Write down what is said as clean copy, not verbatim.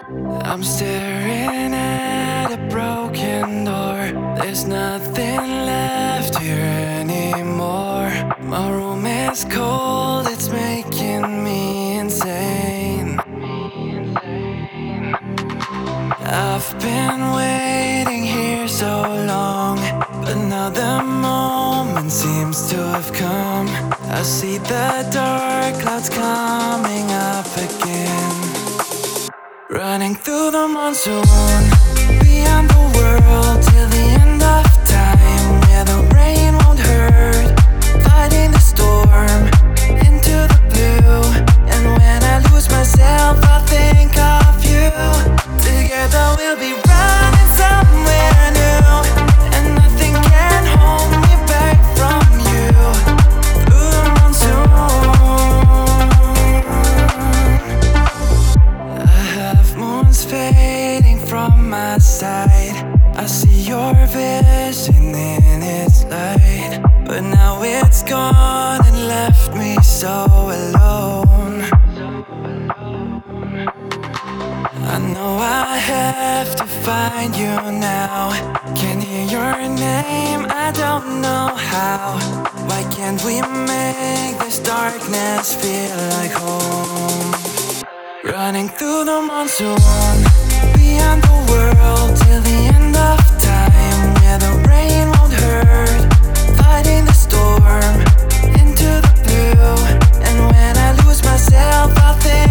I'm staring at a broken door. There's nothing left here anymore. My room is cold, it's making me insane. I've been waiting here so long, but now the moment seems to have come. I see the dark clouds coming up again, running through the monsoon, beyond the world till the end of time, where the rain won't hurt, fighting the storm into the blue. And when I lose myself, I think of you. Together we'll be running somewhere new, and nothing can hold me back from you. Through the monsoon, I have moons fading from my side. I see your vision in its light, but now it's gone and left me so alone. I know I have to find you now. Can hear your name, I don't know how. Why can't we make this darkness feel like home? Running through the monsoon, beyond the world till the end of time, where the rain won't hurt, fighting the storm into the blue. And when I lose myself, I think